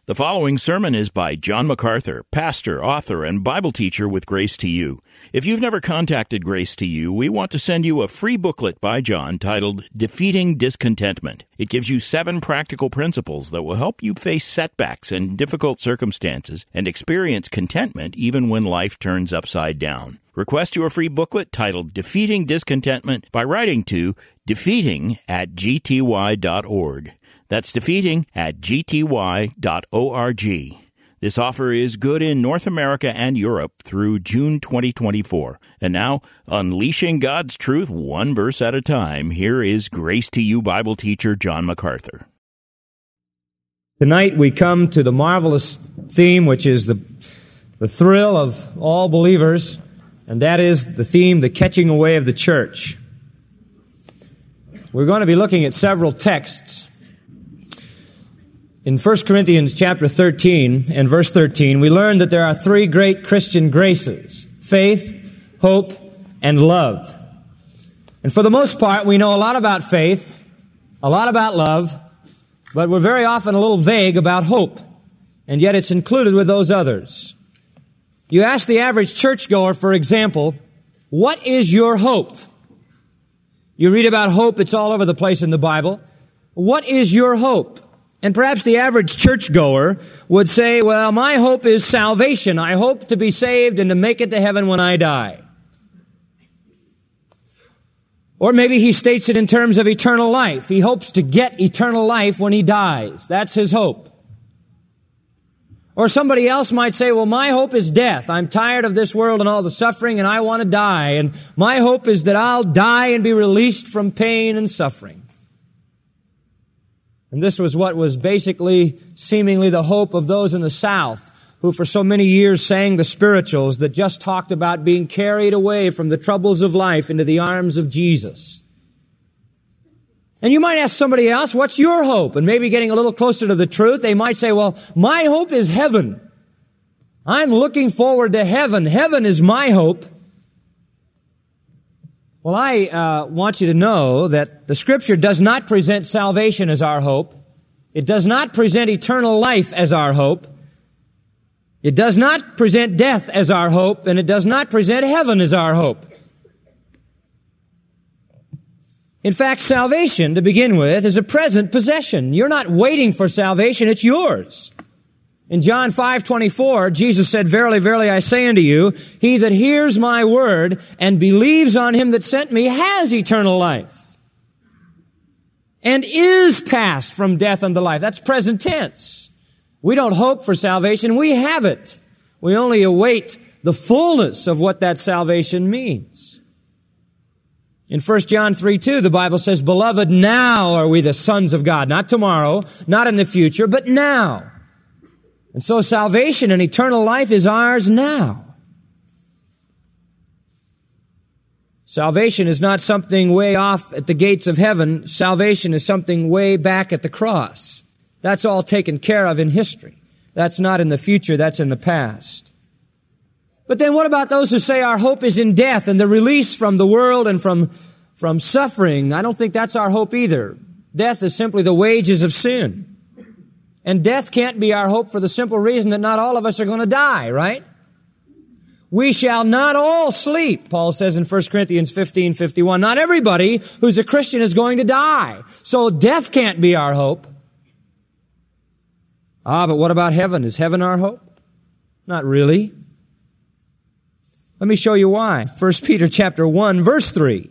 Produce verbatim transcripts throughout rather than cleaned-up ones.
The following sermon is by John MacArthur, pastor, author, and Bible teacher with Grace to You. If you've never contacted Grace to You, we want to send you a free booklet by John titled Defeating Discontentment. It gives you seven practical principles that will help you face setbacks and difficult circumstances and experience contentment even when life turns upside down. Request your free booklet titled Defeating Discontentment by writing to defeating at g t y dot org. That's defeating at g t y dot org. This offer is good in North America and Europe through June twenty twenty-four. And now, unleashing God's truth one verse at a time, here is Grace to You Bible teacher John MacArthur. Tonight we come to the marvelous theme, which is the, the thrill of all believers, and that is the theme, the catching away of the church. We're going to be looking at several texts. In First Corinthians chapter thirteen and verse thirteen, we learn that there are three great Christian graces: faith, hope, and love. And for the most part, we know a lot about faith, a lot about love, but we're very often a little vague about hope, and yet it's included with those others. You ask the average churchgoer, for example, what is your hope? You read about hope, it's all over the place in the Bible. What is your hope? And perhaps the average churchgoer would say, well, my hope is salvation. I hope to be saved and to make it to heaven when I die. Or maybe he states it in terms of eternal life. He hopes to get eternal life when he dies. That's his hope. Or somebody else might say, well, my hope is death. I'm tired of this world and all the suffering, and I want to die. And my hope is that I'll die and be released from pain and suffering. And this was what was basically, seemingly the hope of those in the South who for so many years sang the spirituals that just talked about being carried away from the troubles of life into the arms of Jesus. And you might ask somebody else, what's your hope? And maybe getting a little closer to the truth, they might say, well, my hope is heaven. I'm looking forward to heaven. Heaven is my hope. Well, I uh, want you to know that the Scripture does not present salvation as our hope. It does not present eternal life as our hope. It does not present death as our hope, and it does not present heaven as our hope. In fact, salvation, to begin with, is a present possession. You're not waiting for salvation, it's yours. In John five twenty-four, Jesus said, verily, verily, I say unto you, he that hears my word and believes on him that sent me has eternal life and is passed from death unto life. That's present tense. We don't hope for salvation. We have it. We only await the fullness of what that salvation means. In First John three two, the Bible says, beloved, now are we the sons of God. Not tomorrow, not in the future, but now. And so salvation and eternal life is ours now. Salvation is not something way off at the gates of heaven. Salvation is something way back at the cross. That's all taken care of in history. That's not in the future, that's in the past. But then what about those who say our hope is in death and the release from the world and from, from suffering? I don't think that's our hope either. Death is simply the wages of sin. And death can't be our hope for the simple reason that not all of us are going to die, right? We shall not all sleep, Paul says in First Corinthians fifteen fifty-one. Not everybody who's a Christian is going to die. So death can't be our hope. Ah, but what about heaven? Is heaven our hope? Not really. Let me show you why. First Peter chapter one, verse three.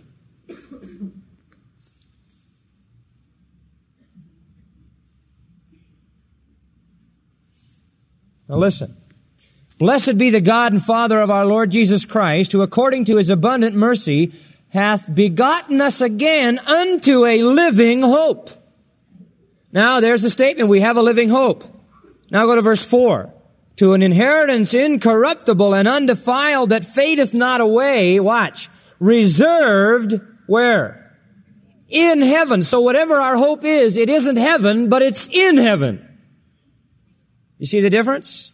Now listen. Blessed be the God and Father of our Lord Jesus Christ, who according to his abundant mercy hath begotten us again unto a living hope. Now there's the statement. We have a living hope. Now go to verse four. To an inheritance incorruptible and undefiled that fadeth not away. Watch. Reserved where? In heaven. So whatever our hope is, it isn't heaven, but it's in heaven. You see the difference?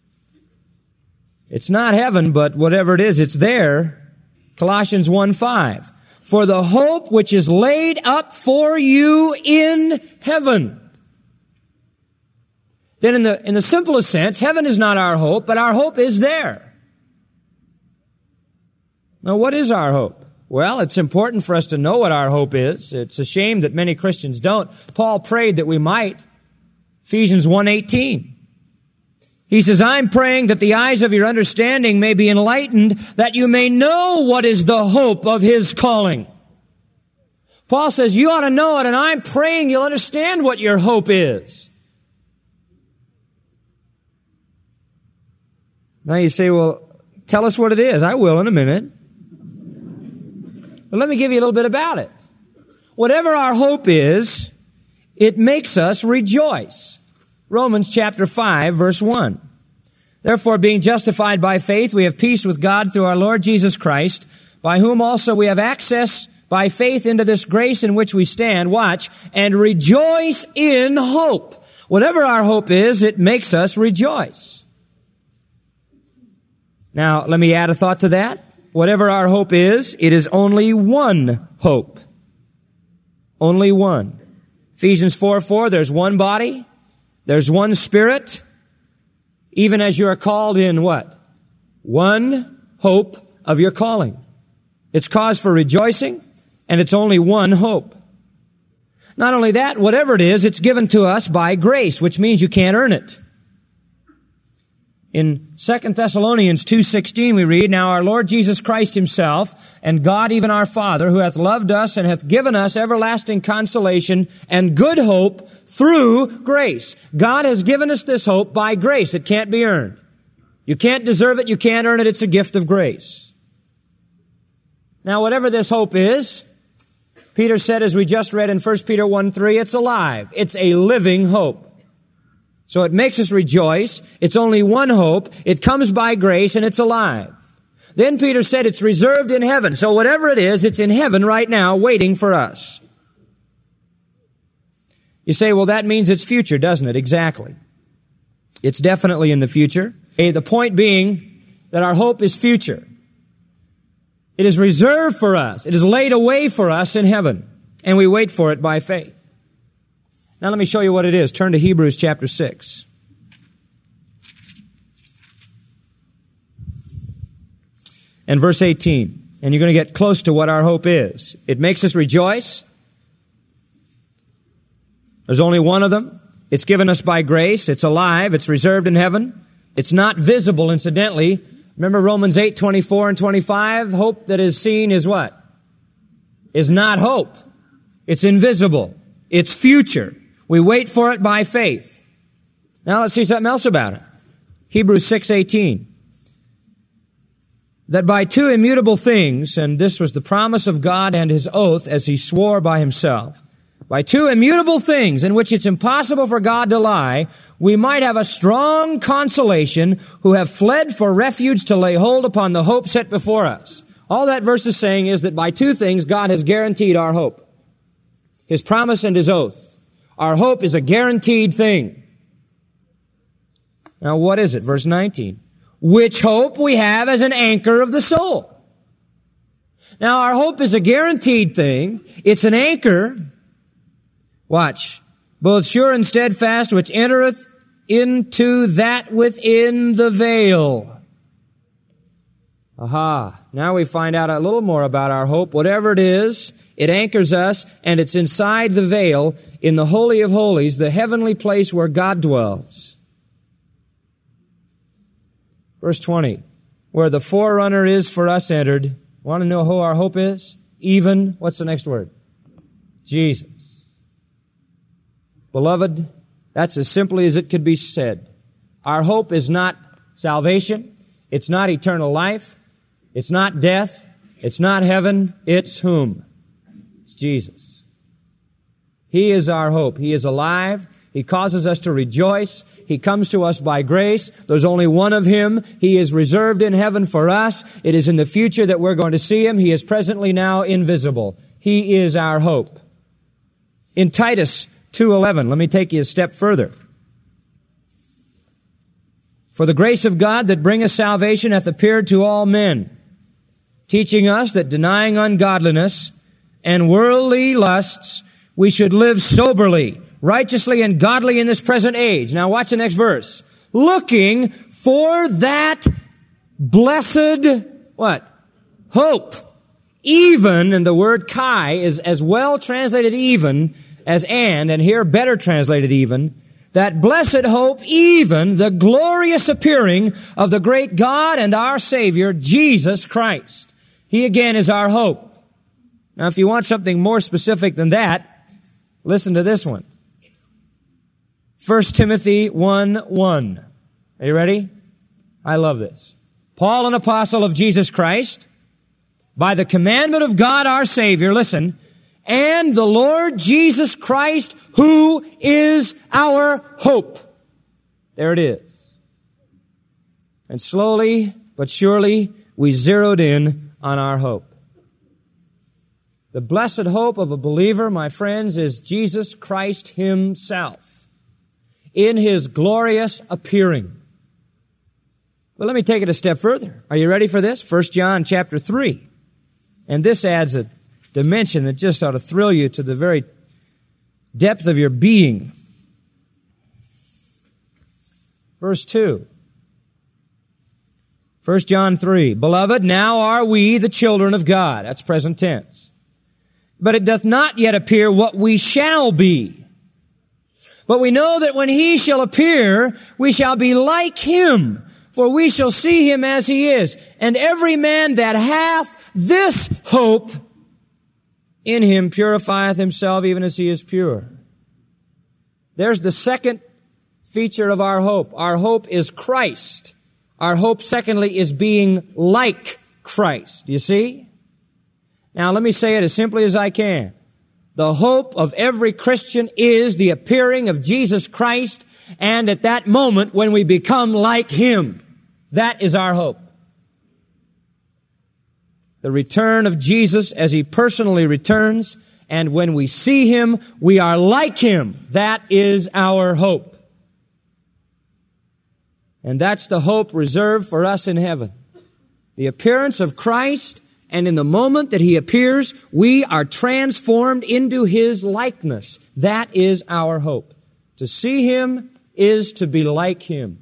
It's not heaven, but whatever it is, it's there. Colossians one five. For the hope which is laid up for you in heaven. then in the, in the simplest sense, heaven is not our hope, but our hope is there. Now, what is our hope? Well, it's important for us to know what our hope is. It's a shame that many Christians don't. Paul prayed that we might. Ephesians one eighteen. He says, I'm praying that the eyes of your understanding may be enlightened, that you may know what is the hope of his calling. Paul says, you ought to know it, and I'm praying you'll understand what your hope is. Now you say, well, tell us what it is. I will in a minute. But let me give you a little bit about it. Whatever our hope is, it makes us rejoice. Romans chapter five, verse one. Therefore, being justified by faith, we have peace with God through our Lord Jesus Christ, by whom also we have access by faith into this grace in which we stand, watch, and rejoice in hope. Whatever our hope is, it makes us rejoice. Now, let me add a thought to that. Whatever our hope is, it is only one hope. Only one. Ephesians four four, there's one body, there's one Spirit, even as you are called in what? One hope of your calling. It's cause for rejoicing, and it's only one hope. Not only that, whatever it is, it's given to us by grace, which means you can't earn it. In Second Thessalonians two sixteen we read, Now our Lord Jesus Christ himself, and God even our Father, who hath loved us and hath given us everlasting consolation and good hope through grace. God has given us this hope by grace. It can't be earned. You can't deserve it. You can't earn it. It's a gift of grace. Now, whatever this hope is, Peter said, as we just read in First Peter one three, it's alive. It's a living hope. So it makes us rejoice. It's only one hope. It comes by grace, and it's alive. Then Peter said it's reserved in heaven. So whatever it is, it's in heaven right now waiting for us. You say, well, that means it's future, doesn't it? Exactly. It's definitely in the future. Okay, the point being that our hope is future. It is reserved for us. It is laid away for us in heaven, and we wait for it by faith. Now let me show you what it is. Turn to Hebrews chapter six. And verse eighteen. And you're going to get close to what our hope is. It makes us rejoice. There's only one of them. It's given us by grace. It's alive. It's reserved in heaven. It's not visible, incidentally. Remember Romans eight twenty-four and twenty-five? Hope that is seen is what? Is not hope. It's invisible. It's future. We wait for it by faith. Now let's see something else about it. Hebrews six eighteen. That by two immutable things, and this was the promise of God and his oath as he swore by himself, by two immutable things in which it's impossible for God to lie, we might have a strong consolation who have fled for refuge to lay hold upon the hope set before us. All that verse is saying is that by two things God has guaranteed our hope. His promise and his oath. Our hope is a guaranteed thing. Now what is it? Verse nineteen. Which hope we have as an anchor of the soul. Now our hope is a guaranteed thing. It's an anchor. Watch. Both sure and steadfast, which entereth into that within the veil. Aha. Now we find out a little more about our hope. Whatever it is, it anchors us, and it's inside the veil in the Holy of Holies, the heavenly place where God dwells. Verse twenty, where the forerunner is for us entered. Want to know who our hope is? Even, what's the next word? Jesus. Beloved, that's as simply as it could be said. Our hope is not salvation. It's not eternal life. It's not death. It's not heaven. It's whom? It's Jesus. He is our hope. He is alive. He causes us to rejoice. He comes to us by grace. There's only one of Him. He is reserved in heaven for us. It is in the future that we're going to see Him. He is presently now invisible. He is our hope. In Titus two eleven, let me take you a step further. For the grace of God that bringeth salvation hath appeared to all men, teaching us that denying ungodliness and worldly lusts, we should live soberly, righteously and godly in this present age. Now watch the next verse. Looking for that blessed, what? Hope. Even, and the word kai is as well translated even as and, and here better translated even, that blessed hope, even the glorious appearing of the great God and our Savior, Jesus Christ. He again is our hope. Now, if you want something more specific than that, listen to this one. First Timothy one one. Are you ready? I love this. Paul, an apostle of Jesus Christ, by the commandment of God our Savior, listen, and the Lord Jesus Christ, who is our hope. There it is. And slowly but surely we zeroed in on our hope. The blessed hope of a believer, my friends, is Jesus Christ Himself in His glorious appearing. But let me take it a step further. Are you ready for this? First John chapter three. And this adds a dimension that just ought to thrill you to the very depth of your being. Verse two. First John three. Beloved, now are we the children of God. That's present tense. But it doth not yet appear what we shall be. But we know that when He shall appear, we shall be like Him, for we shall see Him as He is. And every man that hath this hope in Him purifieth himself even as He is pure. There's the second feature of our hope. Our hope is Christ. Our hope, secondly, is being like Christ. Do you see? Now, let me say it as simply as I can. The hope of every Christian is the appearing of Jesus Christ, and at that moment when we become like Him, that is our hope. The return of Jesus as He personally returns, and when we see Him, we are like Him. That is our hope. And that's the hope reserved for us in heaven. The appearance of Christ, and in the moment that He appears, we are transformed into His likeness. That is our hope. To see Him is to be like Him.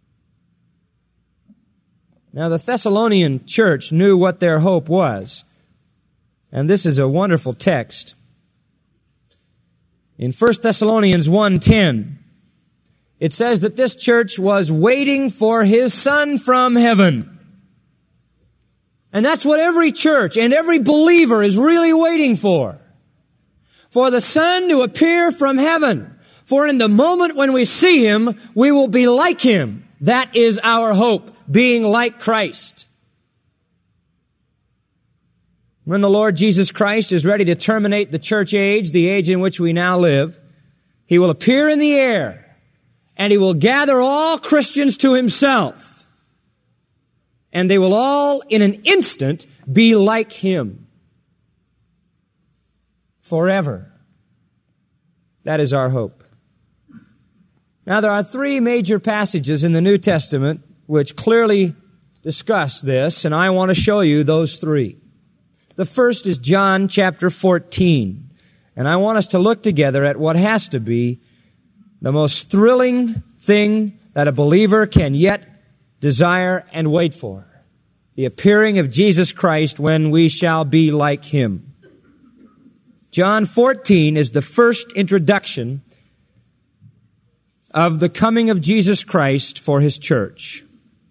Now, the Thessalonian church knew what their hope was. And this is a wonderful text. In First Thessalonians one ten, it says that this church was waiting for His Son from heaven. And that's what every church and every believer is really waiting for. For the Son to appear from heaven. For in the moment when we see Him, we will be like Him. That is our hope, being like Christ. When the Lord Jesus Christ is ready to terminate the church age, the age in which we now live, He will appear in the air, and He will gather all Christians to Himself. And they will all, in an instant, be like Him. Forever. That is our hope. Now, there are three major passages in the New Testament which clearly discuss this, and I want to show you those three. The first is John chapter fourteen. And I want us to look together at what has to be the most thrilling thing that a believer can yet desire and wait for. The appearing of Jesus Christ when we shall be like Him. John fourteen is the first introduction of the coming of Jesus Christ for His church.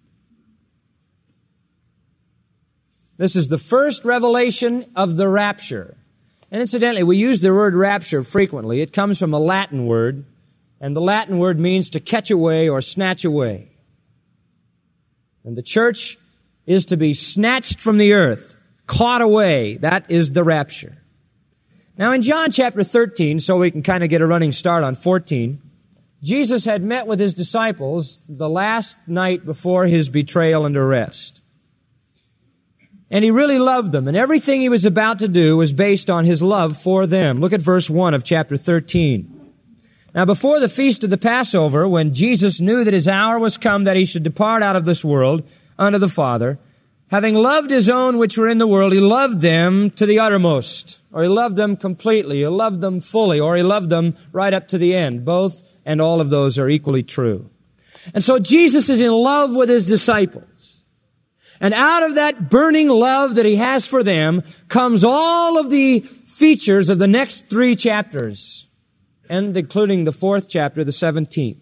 This is the first revelation of the rapture. And incidentally, we use the word rapture frequently. It comes from a Latin word, and the Latin word means to catch away or snatch away. And the church is to be snatched from the earth, caught away. That is the rapture. Now in John chapter thirteen, so we can kind of get a running start on fourteen, Jesus had met with His disciples the last night before His betrayal and arrest. And He really loved them, and everything He was about to do was based on His love for them. Look at verse one of chapter thirteen. Now before the feast of the Passover, when Jesus knew that His hour was come that He should depart out of this world unto the Father, having loved His own which were in the world, He loved them to the uttermost. or he loved them completely, he loved them fully, or he loved them right up to the end. Both and all of those are equally true. And so Jesus is in love with his disciples. And out of that burning love that he has for them comes all of the features of the next three chapters, and including the fourth chapter, the seventeenth.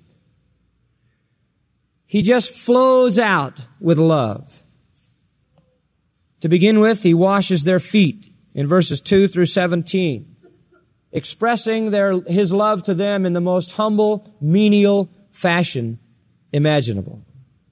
He just flows out with love. To begin with, he washes their feet in verses two through seventeen, expressing their, his love to them in the most humble, menial fashion imaginable.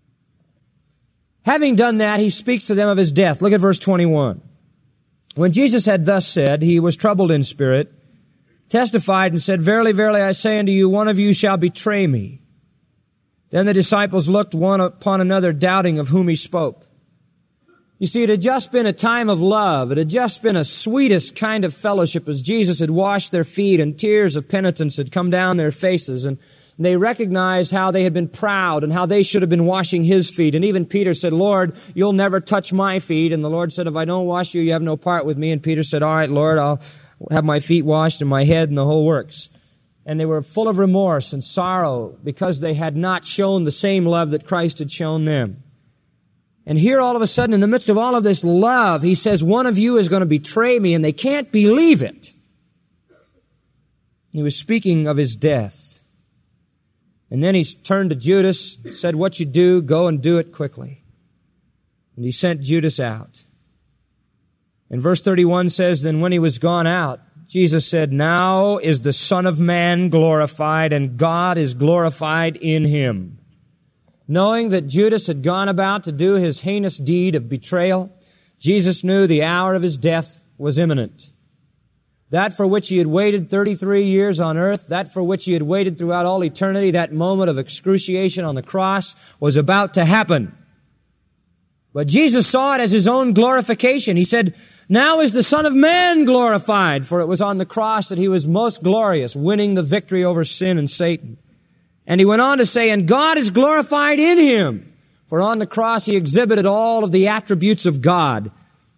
Having done that, he speaks to them of his death. Look at verse twenty-one. When Jesus had thus said, he was troubled in spirit, testified and said, Verily, verily, I say unto you, one of you shall betray me. Then the disciples looked one upon another, doubting of whom he spoke. You see, it had just been a time of love. It had just been a sweetest kind of fellowship as Jesus had washed their feet and tears of penitence had come down their faces. And they recognized how they had been proud and how they should have been washing his feet. And even Peter said, Lord, you'll never touch my feet. And the Lord said, if I don't wash you, you have no part with me. And Peter said, all right, Lord, I'll have my feet washed and my head and the whole works. And they were full of remorse and sorrow because they had not shown the same love that Christ had shown them. And here all of a sudden, in the midst of all of this love, he says, one of you is going to betray me, and they can't believe it. He was speaking of his death. And then he turned to Judas, said, what you do, go and do it quickly. And he sent Judas out. And verse thirty-one says, then when he was gone out, Jesus said, now is the Son of Man glorified, and God is glorified in him. Knowing that Judas had gone about to do his heinous deed of betrayal, Jesus knew the hour of his death was imminent. That for which he had waited thirty-three years on earth, that for which he had waited throughout all eternity, that moment of excruciation on the cross was about to happen. But Jesus saw it as his own glorification. He said, now is the Son of Man glorified, for it was on the cross that he was most glorious, winning the victory over sin and Satan. And he went on to say, and God is glorified in him, for on the cross he exhibited all of the attributes of God.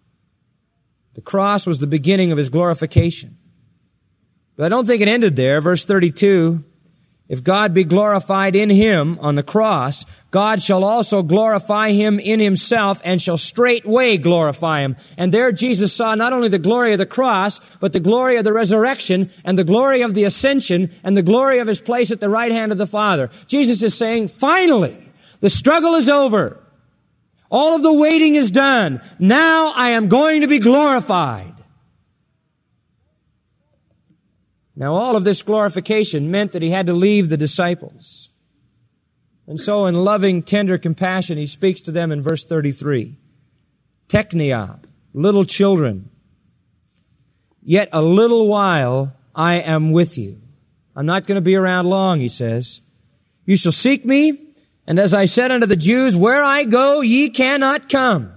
The cross was the beginning of his glorification. But I don't think it ended there. Verse thirty-two, if God be glorified in him on the cross, God shall also glorify him in himself and shall straightway glorify him. And there Jesus saw not only the glory of the cross, but the glory of the resurrection and the glory of the ascension and the glory of his place at the right hand of the Father. Jesus is saying, finally, the struggle is over. All of the waiting is done. Now I am going to be glorified. Now, all of this glorification meant that he had to leave the disciples. And so in loving, tender compassion, he speaks to them in verse thirty-three. Teknia, little children, yet a little while I am with you. I'm not going to be around long, he says. You shall seek me, and as I said unto the Jews, where I go, ye cannot come.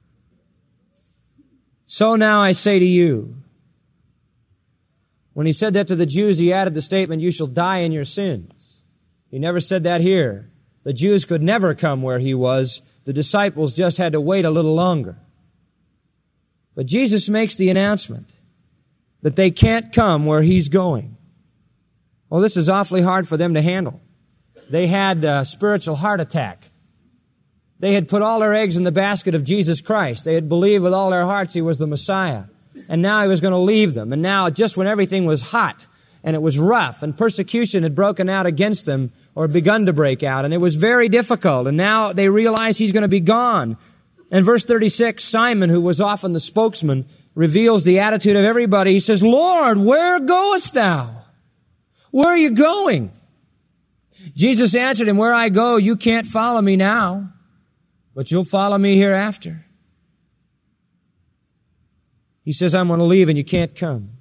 So now I say to you. When he said that to the Jews, he added the statement, you shall die in your sins. He never said that here. The Jews could never come where he was. The disciples just had to wait a little longer. But Jesus makes the announcement that they can't come where he's going. Well, this is awfully hard for them to handle. They had a spiritual heart attack. They had put all their eggs in the basket of Jesus Christ. They had believed with all their hearts he was the Messiah. And now he was going to leave them. And now, just when everything was hot and it was rough and persecution had broken out against them or begun to break out, and it was very difficult, and now they realize he's going to be gone. In verse thirty-six, Simon, who was often the spokesman, reveals the attitude of everybody. He says, Lord, where goest thou? Where are you going? Jesus answered him, where I go, you can't follow me now, but you'll follow me hereafter. He says, I'm going to leave and you can't come.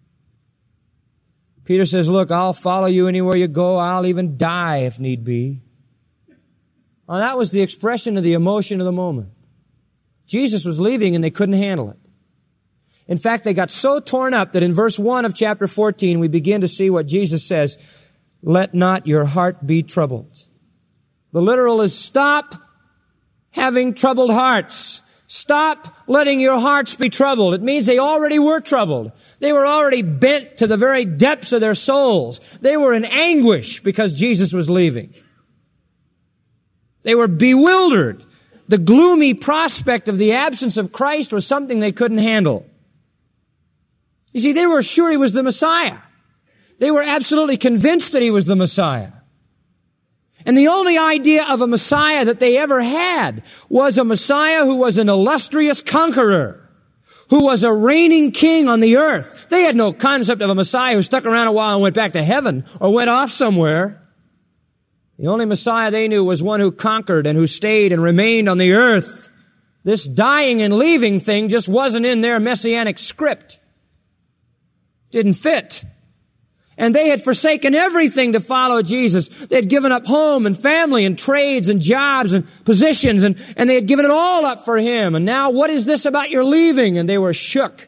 Peter says, look, I'll follow you anywhere you go. I'll even die if need be. Well, that was the expression of the emotion of the moment. Jesus was leaving and they couldn't handle it. In fact, they got so torn up that in verse one of chapter fourteen, we begin to see what Jesus says, let not your heart be troubled. The literal is stop having troubled hearts. Stop letting your hearts be troubled. It means they already were troubled. They were already bent to the very depths of their souls. They were in anguish because Jesus was leaving. They were bewildered. The gloomy prospect of the absence of Christ was something they couldn't handle. You see, they were sure he was the Messiah. They were absolutely convinced that he was the Messiah. And the only idea of a Messiah that they ever had was a Messiah who was an illustrious conqueror, who was a reigning king on the earth. They had no concept of a Messiah who stuck around a while and went back to heaven or went off somewhere. The only Messiah they knew was one who conquered and who stayed and remained on the earth. This dying and leaving thing just wasn't in their messianic script. Didn't fit. And they had forsaken everything to follow Jesus. They had given up home and family and trades and jobs and positions, and, and they had given it all up for him. And now, what is this about your leaving? And they were shook.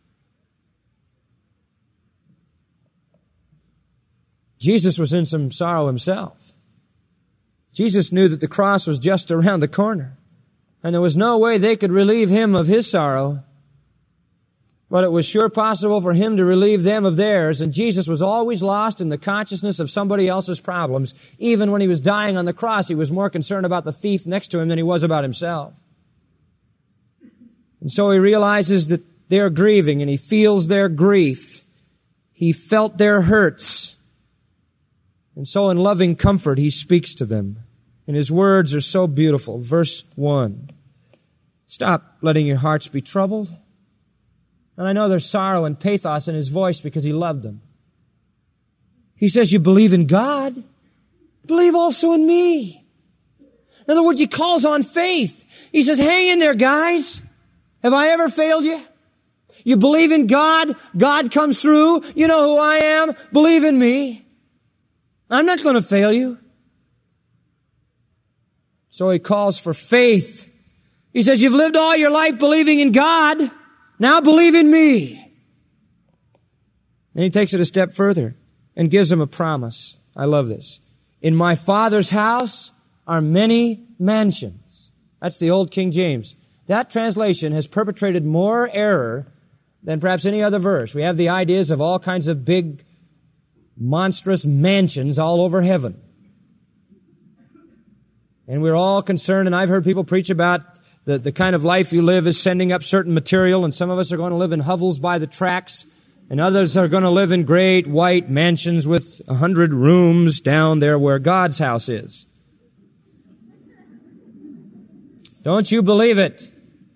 Jesus was in some sorrow himself. Jesus knew that the cross was just around the corner, and there was no way they could relieve him of his sorrow. But it was sure possible for him to relieve them of theirs, and Jesus was always lost in the consciousness of somebody else's problems. Even when he was dying on the cross, he was more concerned about the thief next to him than he was about himself. And so he realizes that they're grieving, and he feels their grief. He felt their hurts. And so in loving comfort, he speaks to them. And his words are so beautiful. Verse one. Stop letting your hearts be troubled. And I know there's sorrow and pathos in his voice because he loved them. He says, you believe in God, believe also in me. In other words, he calls on faith. He says, hang in there, guys. Have I ever failed you? You believe in God, God comes through. You know who I am. Believe in me. I'm not going to fail you. So he calls for faith. He says, you've lived all your life believing in God. Now believe in me. Then he takes it a step further and gives them a promise. I love this. In my Father's house are many mansions. That's the old King James. That translation has perpetrated more error than perhaps any other verse. We have the ideas of all kinds of big, monstrous mansions all over heaven. And we're all concerned, and I've heard people preach about The, the kind of life you live is sending up certain material, and some of us are going to live in hovels by the tracks, and others are going to live in great white mansions with a hundred rooms down there where God's house is. Don't you believe it?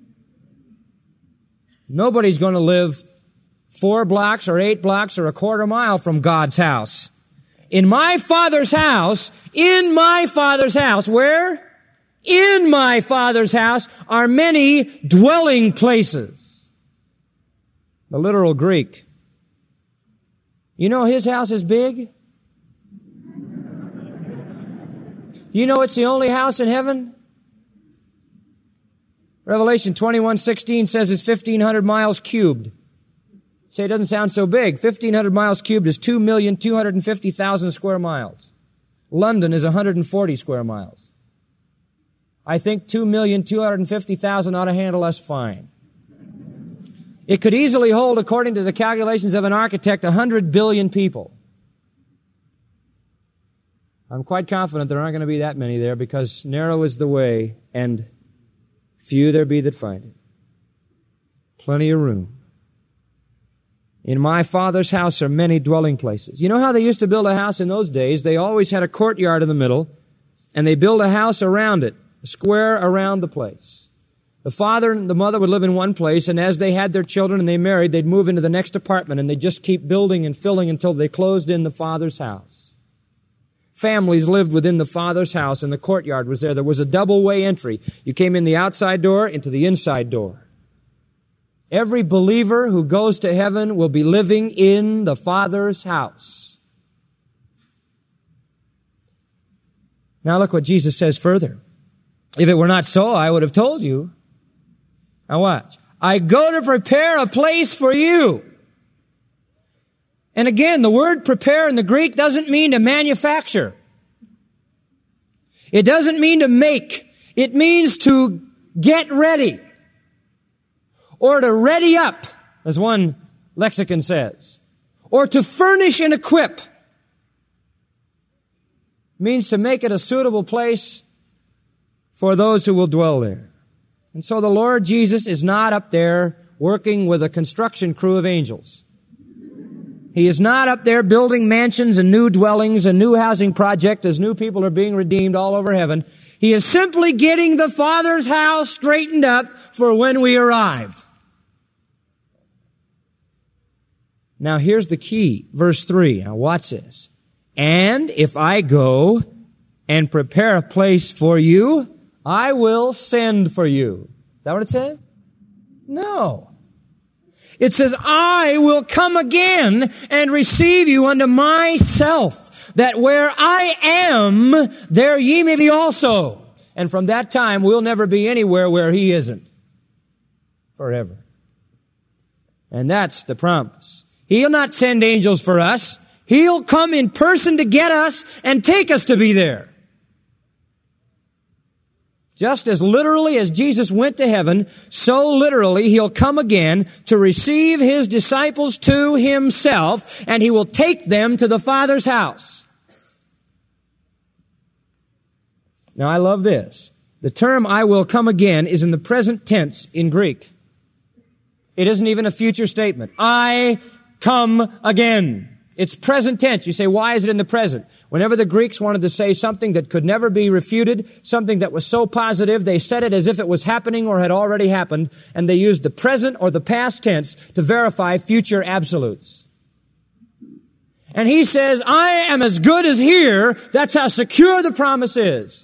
Nobody's going to live four blocks or eight blocks or a quarter mile from God's house. In my Father's house, in my Father's house, where? In my Father's house are many dwelling places. The literal Greek. You know his house is big? You know it's the only house in heaven? Revelation twenty-one sixteen says it's fifteen hundred miles cubed. Say it doesn't sound so big. fifteen hundred miles cubed is two million two hundred fifty thousand square miles. London is one hundred forty square miles. I think two million two hundred fifty thousand ought to handle us fine. It could easily hold, according to the calculations of an architect, one hundred billion people. I'm quite confident there aren't going to be that many there because narrow is the way and few there be that find it. Plenty of room. In my Father's house are many dwelling places. You know how they used to build a house in those days? They always had a courtyard in the middle, and they built a house around it. A square around the place. The father and the mother would live in one place, and as they had their children and they married, they'd move into the next apartment, and they'd just keep building and filling until they closed in the father's house. Families lived within the father's house, and the courtyard was there. There was a double-way entry. You came in the outside door into the inside door. Every believer who goes to heaven will be living in the Father's house. Now look what Jesus says further. If it were not so, I would have told you. Now watch. I go to prepare a place for you. And again, the word prepare in the Greek doesn't mean to manufacture. It doesn't mean to make. It means to get ready. or to ready up, as one lexicon says, or to furnish and equip, means to make it a suitable place for those who will dwell there. And so the Lord Jesus is not up there working with a construction crew of angels. He is not up there building mansions and new dwellings and new housing projects as new people are being redeemed all over heaven. He is simply getting the Father's house straightened up for when we arrive. Now here's the key. Verse three. Now watch this. And if I go and prepare a place for you, I will send for you. Is that what it says? No. It says, I will come again and receive you unto myself, that where I am, there ye may be also. And from that time, we'll never be anywhere where he isn't. Forever. And that's the promise. He'll not send angels for us. He'll come in person to get us and take us to be there. Just as literally as Jesus went to heaven, so literally he'll come again to receive his disciples to himself, and he will take them to the Father's house. Now I love this. The term I will come again is in the present tense in Greek. It isn't even a future statement. I come again. It's present tense. You say, why is it in the present? Whenever the Greeks wanted to say something that could never be refuted, something that was so positive, they said it as if it was happening or had already happened, and they used the present or the past tense to verify future absolutes. And he says, I am as good as here. That's how secure the promise is.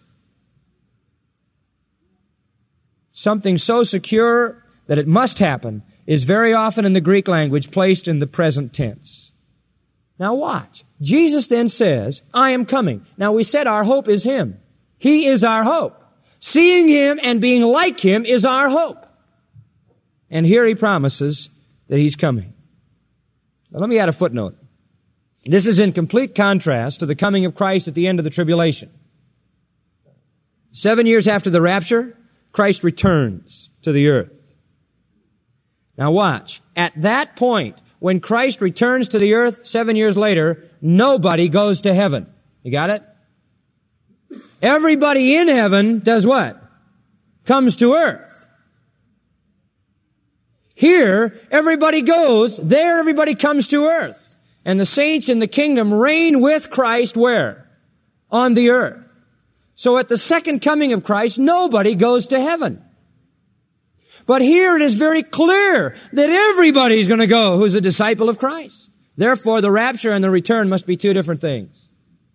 Something so secure that it must happen is very often in the Greek language placed in the present tense. Now watch. Jesus then says, I am coming. Now we said our hope is him. He is our hope. Seeing him and being like him is our hope. And here he promises that he's coming. Now let me add a footnote. This is in complete contrast to the coming of Christ at the end of the tribulation. Seven years after the rapture, Christ returns to the earth. Now watch. At that point, when Christ returns to the earth seven years later, nobody goes to heaven. You got it? Everybody in heaven does what? Comes to earth. Here, everybody goes. There, everybody comes to earth. And the saints in the kingdom reign with Christ where? On the earth. So at the second coming of Christ, nobody goes to heaven. But here it is very clear that everybody's going to go who's a disciple of Christ. Therefore, the rapture and the return must be two different things.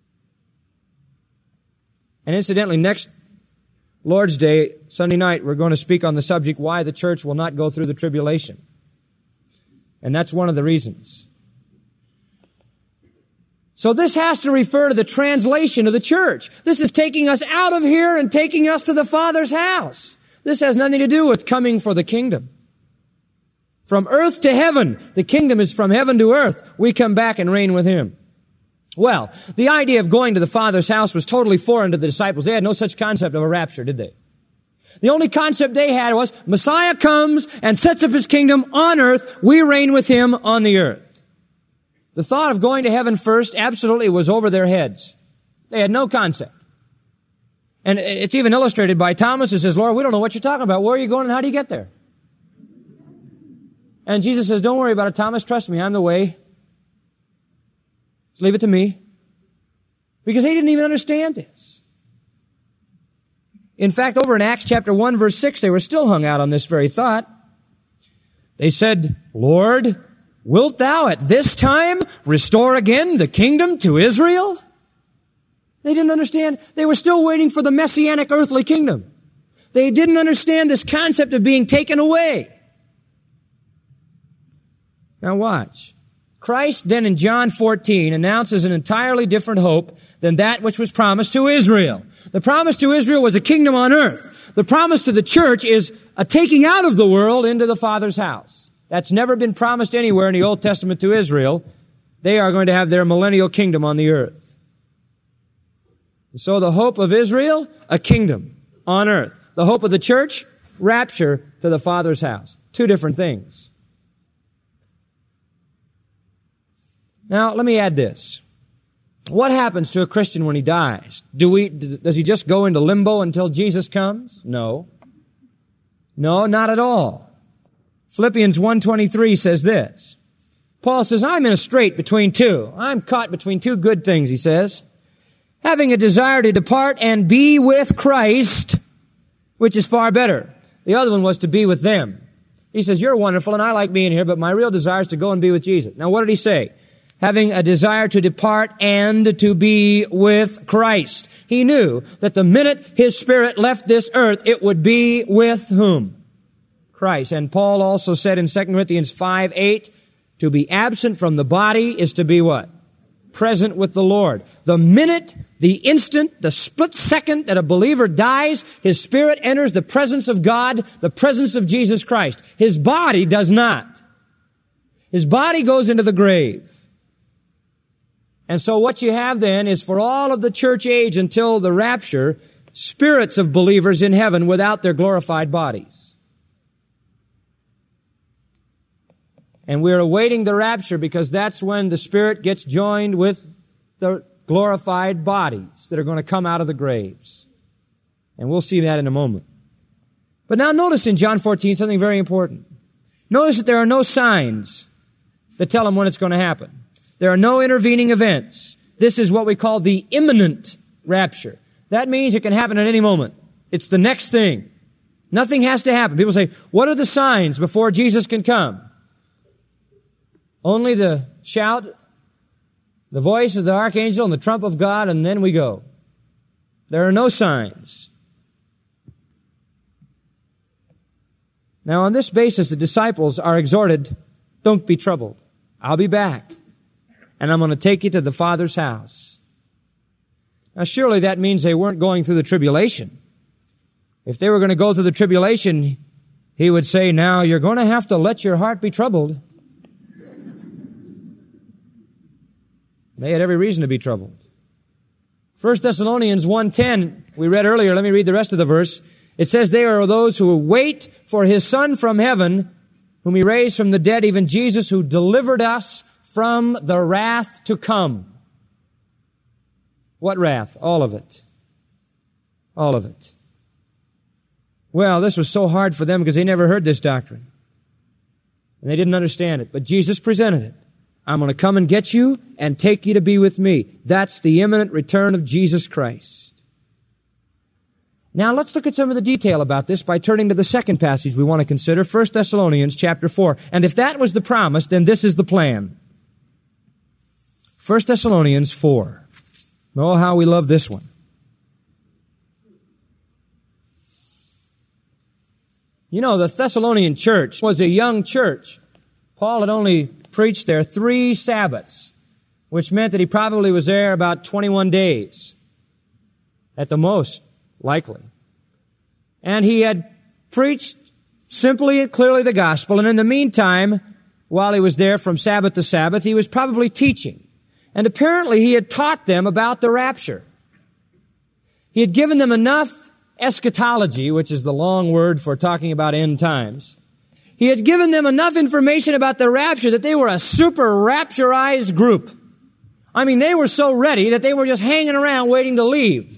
And incidentally, next Lord's Day, Sunday night, we're going to speak on the subject, why the church will not go through the tribulation. And that's one of the reasons. So this has to refer to the translation of the church. This is taking us out of here and taking us to the Father's house. This has nothing to do with coming for the kingdom. From earth to heaven, the kingdom is from heaven to earth. We come back and reign with him. Well, the idea of going to the Father's house was totally foreign to the disciples. They had no such concept of a rapture, did they? The only concept they had was Messiah comes and sets up his kingdom on earth. We reign with him on the earth. The thought of going to heaven first absolutely was over their heads. They had no concept. And it's even illustrated by Thomas who says, Lord, we don't know what you're talking about. Where are you going and how do you get there? And Jesus says, don't worry about it, Thomas. Trust me, I'm the way. Just leave it to me. Because they didn't even understand this. In fact, over in Acts chapter one, verse six, they were still hung out on this very thought. They said, Lord, wilt thou at this time restore again the kingdom to Israel? They didn't understand. They were still waiting for the messianic earthly kingdom. They didn't understand this concept of being taken away. Now watch. Christ then in John fourteen announces an entirely different hope than that which was promised to Israel. The promise to Israel was a kingdom on earth. The promise to the church is a taking out of the world into the Father's house. That's never been promised anywhere in the Old Testament to Israel. They are going to have their millennial kingdom on the earth. And so the hope of Israel, a kingdom on earth. The hope of the church, rapture to the Father's house. Two different things. Now, let me add this. What happens to a Christian when he dies? Do we, does he just go into limbo until Jesus comes? No. No, not at all. Philippians one twenty-three says this. Paul says, I'm in a strait between two. I'm caught between two good things, he says. Having a desire to depart and be with Christ, which is far better. The other one was to be with them. He says, you're wonderful and I like being here, but my real desire is to go and be with Jesus. Now, what did he say? Having a desire to depart and to be with Christ. He knew that the minute his spirit left this earth, it would be with whom? Christ. And Paul also said in Second Corinthians five eight, to be absent from the body is to be what? Present with the Lord. The minute, the instant, the split second that a believer dies, his spirit enters the presence of God, the presence of Jesus Christ. His body does not. His body goes into the grave. And so what you have then is for all of the church age until the rapture, spirits of believers in heaven without their glorified bodies. And we're awaiting the rapture because that's when the spirit gets joined with the glorified bodies that are going to come out of the graves. And we'll see that in a moment. But now notice in John fourteen something very important. Notice that there are no signs that tell them when it's going to happen. There are no intervening events. This is what we call the imminent rapture. That means it can happen at any moment. It's the next thing. Nothing has to happen. People say, what are the signs before Jesus can come? Only the shout, the voice of the archangel and the trump of God, and then we go. There are no signs. Now, on this basis, the disciples are exhorted, don't be troubled. I'll be back. And I'm going to take you to the Father's house. Now, surely that means they weren't going through the tribulation. If they were going to go through the tribulation, he would say, now you're going to have to let your heart be troubled. They had every reason to be troubled. First Thessalonians one ten, we read earlier, let me read the rest of the verse. It says, they are those who wait for his Son from heaven, whom he raised from the dead, even Jesus, who delivered us from the wrath to come. What wrath? All of it. All of it. Well, this was so hard for them because they never heard this doctrine. And they didn't understand it. But Jesus presented it. I'm going to come and get you and take you to be with me. That's the imminent return of Jesus Christ. Now let's look at some of the detail about this by turning to the second passage we want to consider, First Thessalonians chapter four. And if that was the promise, then this is the plan. First Thessalonians four. Oh, how we love this one. You know, the Thessalonian church was a young church. Paul had only preached there three Sabbaths, which meant that he probably was there about twenty-one days at the most, likely. And he had preached simply and clearly the gospel. And in the meantime, while he was there from Sabbath to Sabbath, he was probably teaching. And apparently he had taught them about the rapture. He had given them enough eschatology, which is the long word for talking about end times. He had given them enough information about the rapture that they were a super rapturized group. I mean, they were so ready that they were just hanging around waiting to leave.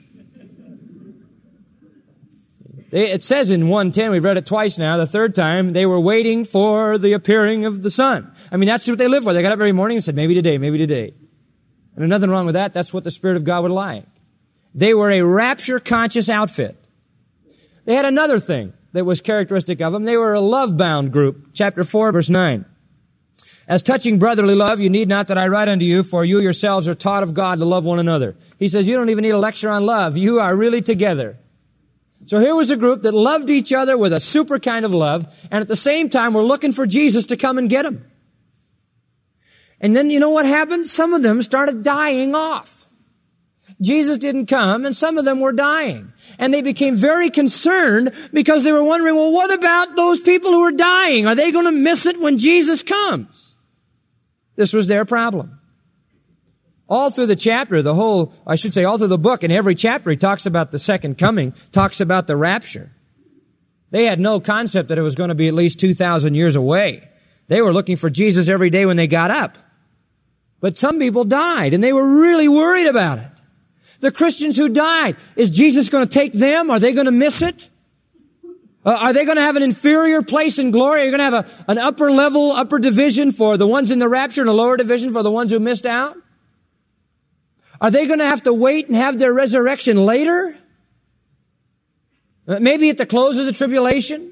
They, it says in one ten, we've read it twice now, the third time, they were waiting for the appearing of the sun. I mean, that's what they lived for. They got up every morning and said, maybe today, maybe today. And there's nothing wrong with that. That's what the Spirit of God would like. They were a rapture-conscious outfit. They had another thing that was characteristic of them. They were a love-bound group. Chapter four, verse nine. As touching brotherly love, you need not that I write unto you, for you yourselves are taught of God to love one another. He says, you don't even need a lecture on love. You are really together. So here was a group that loved each other with a super kind of love, and at the same time were looking for Jesus to come and get them. And then you know what happened? Some of them started dying off. Jesus didn't come, and some of them were dying. And they became very concerned because they were wondering, well, what about those people who are dying? Are they going to miss it when Jesus comes? This was their problem. All through the chapter, the whole, I should say, all through the book, in every chapter, he talks about the second coming, talks about the rapture. They had no concept that it was going to be at least two thousand years away. They were looking for Jesus every day when they got up. But some people died, and they were really worried about it. The Christians who died, is Jesus going to take them? Are they going to miss it? Uh, are they going to have an inferior place in glory? Are you going to have a, an upper level, upper division for the ones in the rapture and a lower division for the ones who missed out? Are they going to have to wait and have their resurrection later? Uh, maybe at the close of the tribulation?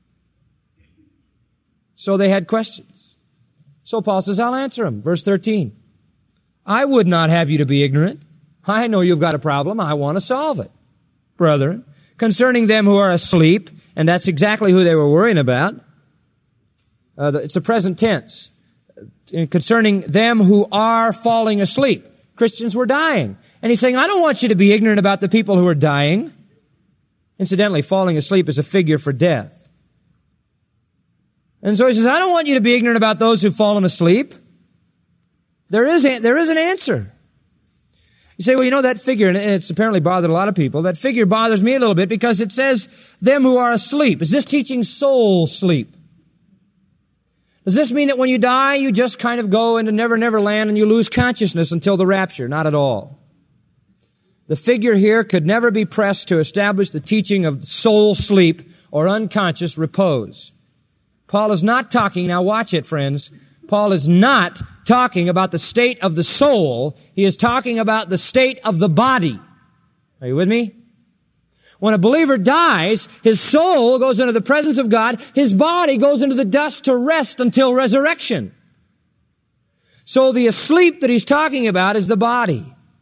So they had questions. So Paul says, I'll answer them. Verse thirteen. I would not have you to be ignorant. I know you've got a problem. I want to solve it. Brethren, concerning them who are asleep, and that's exactly who they were worrying about. Uh, it's a present tense. Concerning them who are falling asleep. Christians were dying. And he's saying, I don't want you to be ignorant about the people who are dying. Incidentally, falling asleep is a figure for death. And so he says, I don't want you to be ignorant about those who've fallen asleep. There is, a, there is an answer. You say, well, you know, that figure, and it's apparently bothered a lot of people, that figure bothers me a little bit because it says, them who are asleep. Is this teaching soul sleep? Does this mean that when you die, you just kind of go into never, never land and you lose consciousness until the rapture? Not at all. The figure here could never be pressed to establish the teaching of soul sleep or unconscious repose. Paul is not talking, now watch it, friends, Paul is not talking about the state of the soul. He is talking about the state of the body. Are you with me? When a believer dies, his soul goes into the presence of God. His body goes into the dust to rest until resurrection. So the asleep that he's talking about is the body.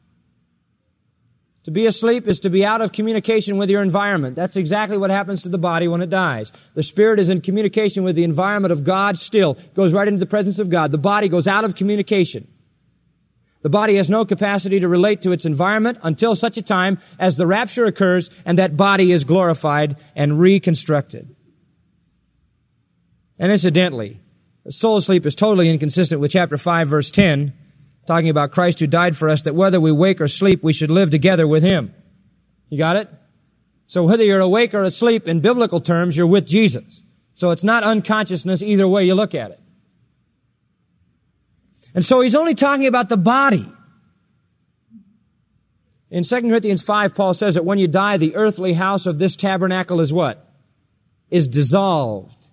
To be asleep is to be out of communication with your environment. That's exactly what happens to the body when it dies. The spirit is in communication with the environment of God still. Goes right into the presence of God. The body goes out of communication. The body has no capacity to relate to its environment until such a time as the rapture occurs and that body is glorified and reconstructed. And incidentally, soul sleep is totally inconsistent with chapter five, verse ten, talking about Christ who died for us, that whether we wake or sleep, we should live together with Him. You got it? So whether you're awake or asleep, in biblical terms, you're with Jesus. So it's not unconsciousness either way you look at it. And so he's only talking about the body. In Second Corinthians five, Paul says that when you die, the earthly house of this tabernacle is what? Is dissolved.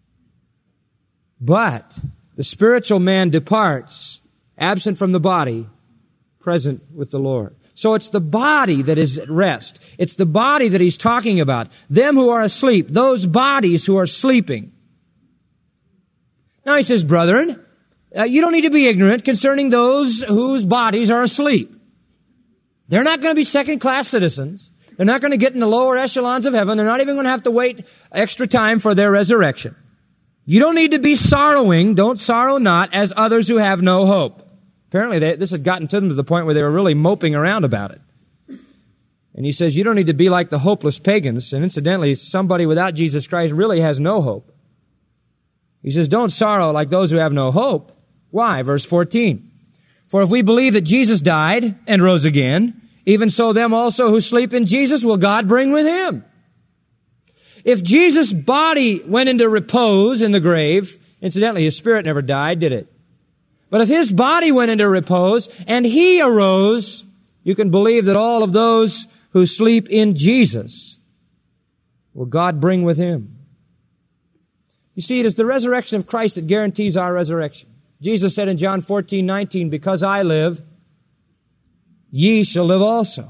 But the spiritual man departs, absent from the body, present with the Lord. So it's the body that is at rest. It's the body that he's talking about. Them who are asleep, those bodies who are sleeping. Now he says, brethren, uh, you don't need to be ignorant concerning those whose bodies are asleep. They're not going to be second-class citizens. They're not going to get in the lower echelons of heaven. They're not even going to have to wait extra time for their resurrection. You don't need to be sorrowing, don't sorrow not, as others who have no hope. Apparently, they, this had gotten to them to the point where they were really moping around about it. And he says, you don't need to be like the hopeless pagans. And incidentally, somebody without Jesus Christ really has no hope. He says, don't sorrow like those who have no hope. Why? Verse fourteen. For if we believe that Jesus died and rose again, even so them also who sleep in Jesus will God bring with Him. If Jesus' body went into repose in the grave, incidentally, His spirit never died, did it? But if His body went into repose and He arose, you can believe that all of those who sleep in Jesus will God bring with Him. You see, it is the resurrection of Christ that guarantees our resurrection. Jesus said in John fourteen nineteen, because I live, ye shall live also.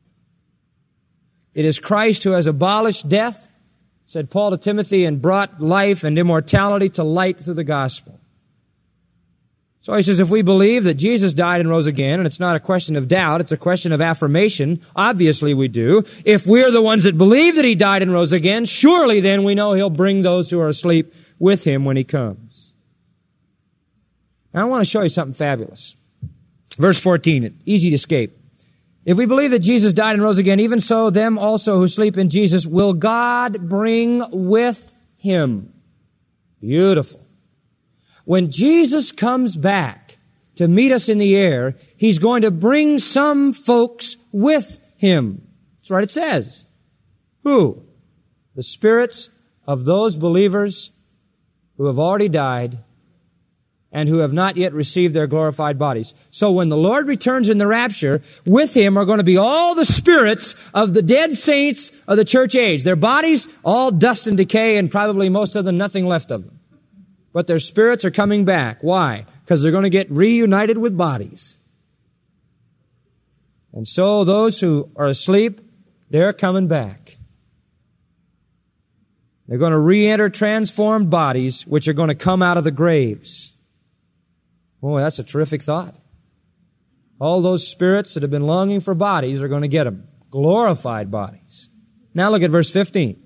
It is Christ who has abolished death, said Paul to Timothy, and brought life and immortality to light through the gospel. So he says, if we believe that Jesus died and rose again, and it's not a question of doubt, it's a question of affirmation, obviously we do. If we're the ones that believe that He died and rose again, surely then we know He'll bring those who are asleep with Him when He comes. Now I want to show you something fabulous. Verse fourteen, easy to escape. If we believe that Jesus died and rose again, even so them also who sleep in Jesus will God bring with Him. Beautiful. When Jesus comes back to meet us in the air, He's going to bring some folks with Him. That's right, it says. Who? The spirits of those believers who have already died and who have not yet received their glorified bodies. So when the Lord returns in the rapture, with Him are going to be all the spirits of the dead saints of the church age. Their bodies, all dust and decay, and probably most of them, nothing left of them. But their spirits are coming back. Why? Because they're going to get reunited with bodies. And so those who are asleep, they're coming back. They're going to re-enter transformed bodies, which are going to come out of the graves. Boy, that's a terrific thought. All those spirits that have been longing for bodies are going to get them. Glorified bodies. Now look at verse fifteen.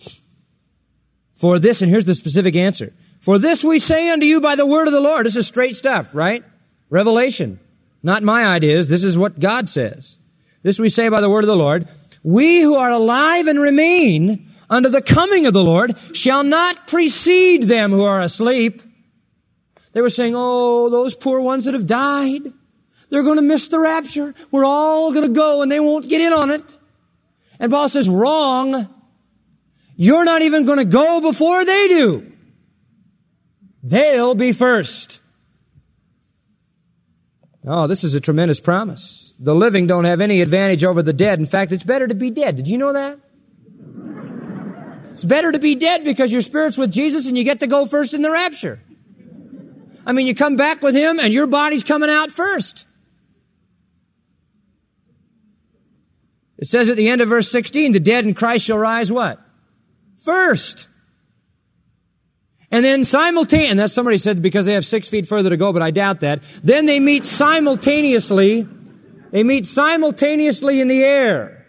For this, and here's the specific answer. For this we say unto you by the word of the Lord. This is straight stuff, right? Revelation. Not my ideas. This is what God says. This we say by the word of the Lord. We who are alive and remain unto the coming of the Lord shall not precede them who are asleep. They were saying, oh, those poor ones that have died, they're going to miss the rapture. We're all going to go and they won't get in on it. And Paul says, wrong. You're not even going to go before they do. They'll be first. Oh, this is a tremendous promise. The living don't have any advantage over the dead. In fact, it's better to be dead. Did you know that? It's better to be dead because your spirit's with Jesus and you get to go first in the rapture. I mean, you come back with Him and your body's coming out first. It says at the end of verse sixteen, the dead in Christ shall rise what? First. And then simultaneously, and that's somebody said because they have six feet further to go, but I doubt that. Then they meet simultaneously, they meet simultaneously in the air.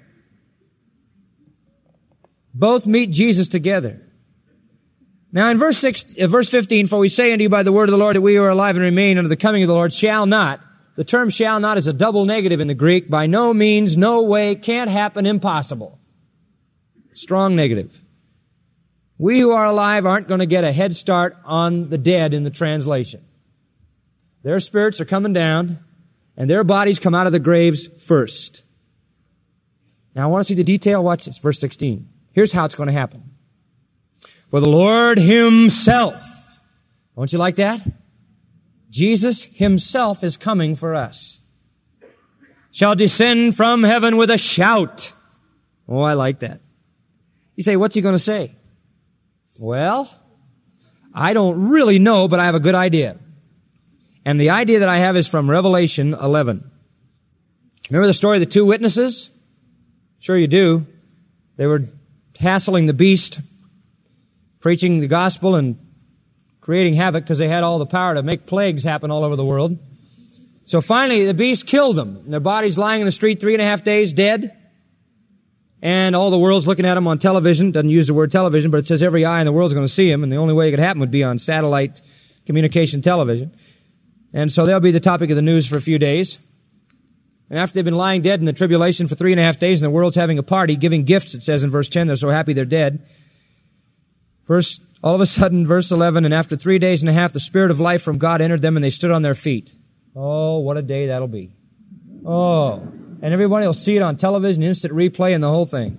Both meet Jesus together. Now in verse six, uh, verse fifteen, for we say unto you by the word of the Lord that we who are alive and remain unto the coming of the Lord shall not. The term shall not is a double negative in the Greek. By no means, no way, can't happen, impossible. Strong negative. We who are alive aren't going to get a head start on the dead in the translation. Their spirits are coming down and their bodies come out of the graves first. Now I want to see the detail. Watch this, verse sixteen. Here's how it's going to happen. For the Lord Himself, don't you like that? Jesus Himself is coming for us. Shall descend from heaven with a shout. Oh, I like that. You say, what's He going to say? Well, I don't really know, but I have a good idea. And the idea that I have is from Revelation eleven. Remember the story of the two witnesses? Sure you do. They were hassling the beast, preaching the gospel and creating havoc because they had all the power to make plagues happen all over the world. So finally, the beast killed them. And their bodies lying in the street three and a half days dead. And all the world's looking at them on television. Doesn't use the word television, but it says every eye in the world's going to see them. And the only way it could happen would be on satellite communication television. And so they'll be the topic of the news for a few days. And after they've been lying dead in the tribulation for three and a half days, and the world's having a party, giving gifts, it says in verse ten, they're so happy they're dead. Verse, all of a sudden, verse eleven, and after three days and a half, the Spirit of life from God entered them, and they stood on their feet. Oh, what a day that'll be. Oh, and everybody will see it on television, instant replay, and the whole thing.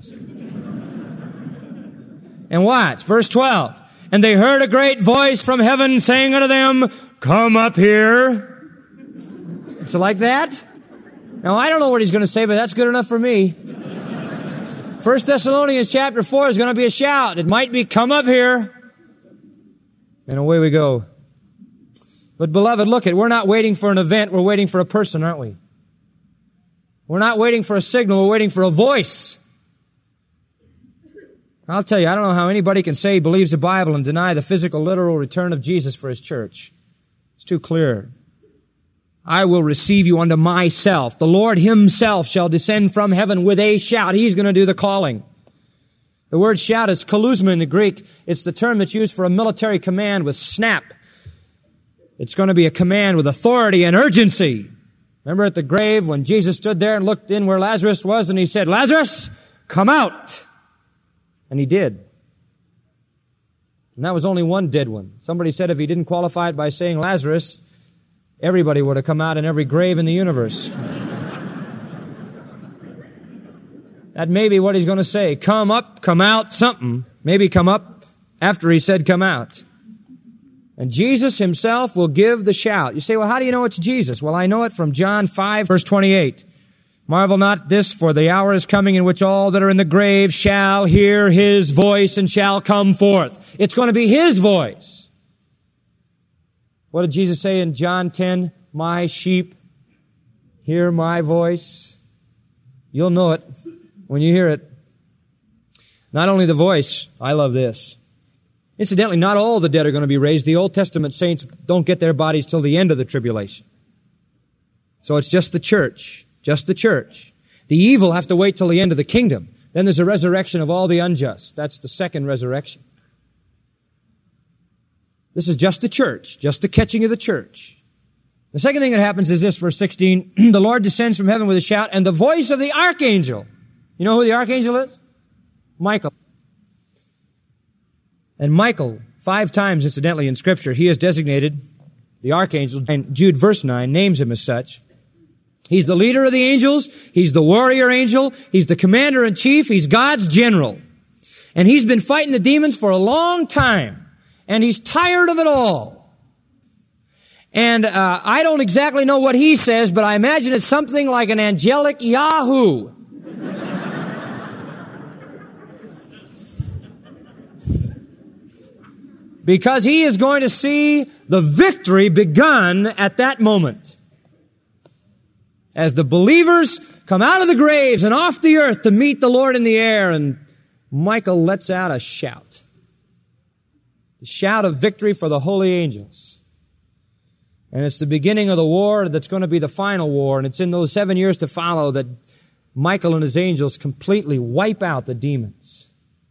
And watch, verse twelve. And they heard a great voice from heaven saying unto them, come up here. So like that? Now, I don't know what he's going to say, but that's good enough for me. First Thessalonians chapter four is going to be a shout. It might be, come up here. And away we go. But beloved, look it, we're not waiting for an event, we're waiting for a person, aren't we? We're not waiting for a signal, we're waiting for a voice. I'll tell you, I don't know how anybody can say he believes the Bible and deny the physical, literal return of Jesus for His church. It's too clear. I will receive you unto myself. The Lord Himself shall descend from heaven with a shout. He's going to do the calling. The word shout is kalusma in the Greek. It's the term that's used for a military command with snap. It's going to be a command with authority and urgency. Remember at the grave when Jesus stood there and looked in where Lazarus was and He said, Lazarus, come out. And He did. And that was only one dead one. Somebody said if He didn't qualify it by saying Lazarus, everybody would have come out in every grave in the universe. That may be what He's going to say. Come up, come out, something. Maybe come up after he said come out. And Jesus himself will give the shout. You say, well, how do you know it's Jesus? Well, I know it from John five, verse twenty-eight. Marvel not this, for the hour is coming in which all that are in the grave shall hear his voice and shall come forth. It's going to be his voice. What did Jesus say in John ten? My sheep hear my voice. You'll know it when you hear it. Not only the voice, I love this. Incidentally, not all the dead are going to be raised. The Old Testament saints don't get their bodies till the end of the tribulation. So it's just the church. Just the church. The evil have to wait till the end of the kingdom. Then there's a resurrection of all the unjust. That's the second resurrection. This is just the church, just the catching of the church. The second thing that happens is this, verse sixteen. The Lord descends from heaven with a shout, and the voice of the archangel. You know who the archangel is? Michael. And Michael, five times incidentally in Scripture, he is designated the archangel, and Jude verse nine names him as such. He's the leader of the angels. He's the warrior angel. He's the commander-in-chief. He's God's general. And he's been fighting the demons for a long time. And he's tired of it all. And uh, I don't exactly know what he says, but I imagine it's something like an angelic Yahoo. Because he is going to see the victory begun at that moment. As the believers come out of the graves and off the earth to meet the Lord in the air, and Michael lets out a shout. The shout of victory for the holy angels. And it's the beginning of the war that's going to be the final war, and it's in those seven years to follow that Michael and his angels completely wipe out the demons.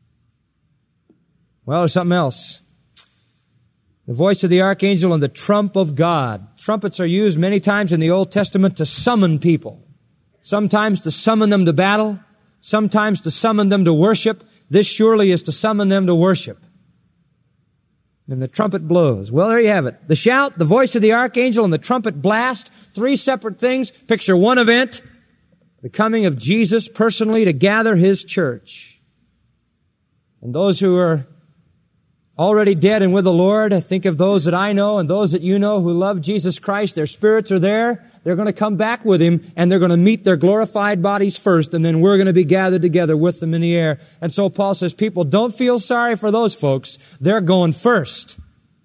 Well, there's something else. The voice of the archangel and the trump of God. Trumpets are used many times in the Old Testament to summon people. Sometimes to summon them to battle. Sometimes to summon them to worship. This surely is to summon them to worship. And the trumpet blows. Well, there you have it. The shout, the voice of the archangel, and the trumpet blast. Three separate things. Picture one event. The coming of Jesus personally to gather his church. And those who are already dead and with the Lord, I think of those that I know and those that you know who love Jesus Christ. Their spirits are there. They're going to come back with him, and they're going to meet their glorified bodies first, and then we're going to be gathered together with them in the air. And so Paul says, people, don't feel sorry for those folks. They're going first.